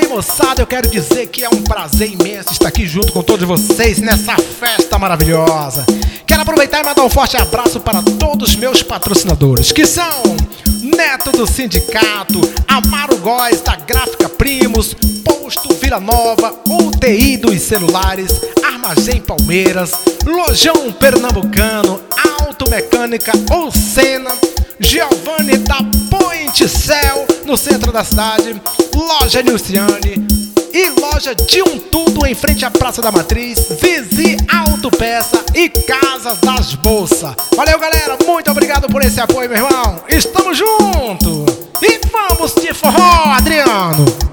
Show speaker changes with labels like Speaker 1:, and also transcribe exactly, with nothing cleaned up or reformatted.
Speaker 1: aí, moçada, eu quero dizer que é um prazer imenso estar aqui junto com todos vocês nessa festa maravilhosa. Quero aproveitar e mandar um forte abraço para todos os meus patrocinadores, que são Neto do Sindicato, Amaro Góes da Gráfica Primos, Posto Vila Nova, U T I dos Celulares, Armazém Palmeiras, Lojão Pernambucano, Automecânica Ocena, Giovanni da Pointcel, no centro da cidade, Loja Nilciane e Loja de um Tudo em frente à Praça da Matriz, Vizi Autopeça e Casa das Bolsas. Valeu, galera, muito obrigado por esse apoio, meu irmão. Estamos juntos e vamos de forró, Adriano.